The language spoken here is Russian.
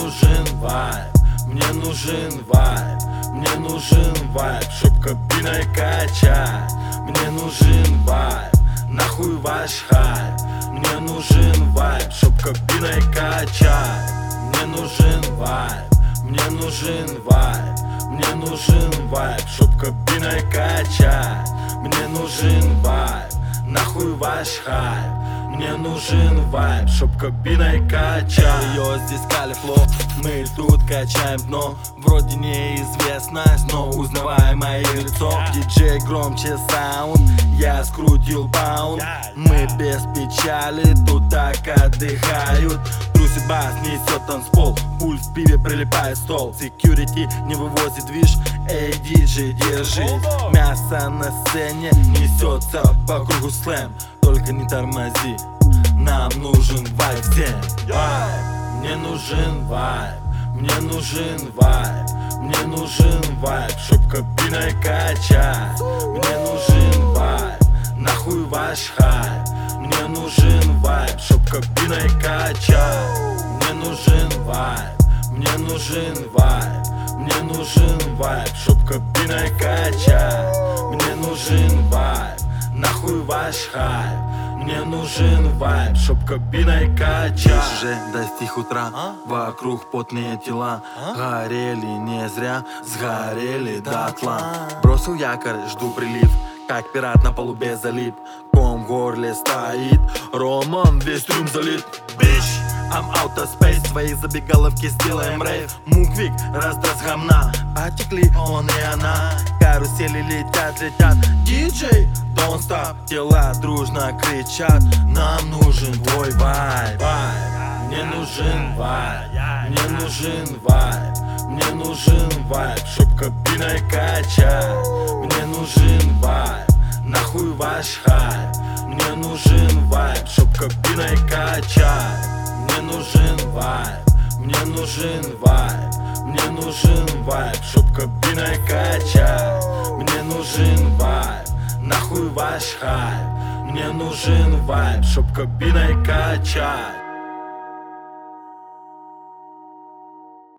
нужен вайб, мне нужен вайб, мне нужен вайб, чтоб кабиной качать. Мне нужен вайб, нахуй ваш хайп. Мне нужен вайб, чтоб кабиной качать. Мне нужен вайб, мне нужен вайб, мне нужен вайб, чтоб кабиной качать. Мне нужен вайб, нахуй ваш хайп. Мне нужен вайб, чтоб кабиной качать. Ее здесь калифло, мы тут качаем дно. Вроде неизвестность, но узнаваемое лицо. Диджей громче саунд, я скрутил паунд. Мы без печали, тут так отдыхают. Трусит бас, несет танцпол, пульс в пиве прилипает стол. Security не вывозит движ, эй, диджей, держись. Мясо на сцене несется по кругу слэм. Только не тормози, нам нужен вайб всем. Мне нужен вайб, мне нужен вайб, мне нужен вайб, чтоб кабиной качать. Мне нужен вайб, нахуй ваш хайп. Мне нужен вайб, чтоб кабиной качать. Мне нужен вайб, мне нужен вайб, мне нужен вайб, чтоб кабиной качать. Мне нужен вайб, нахуй ваш хайп. Мне нужен вайб, чтоб кабиной качать. Уже достиг утра, вокруг потные тела. Горели не зря, сгорели дотла. Бросил якорь, жду прилив, как пират на палубе залип. Ком в горле стоит, ромом весь трюм залит. Bitch, I'm out of space, свои забегаловки сделаем рейв. Муквик, раздаст гамна, потекли он и она. Карусели летят, летят, диджей, don't stop. Тела дружно кричат, нам нужен твой вайб. Мне нужен вайб, мне нужен вайб, мне нужен вайб, чтоб кабиной качать. Мне нужен вайб, нахуй ваш хайп. Мне нужен вайб, чтоб кабиной качать. Мне нужен вайб, мне нужен вайб, мне нужен вайб, чтоб кабиной качать. Мне нужен вайб, нахуй ваш хайп. Мне нужен вайб, чтоб кабиной качать.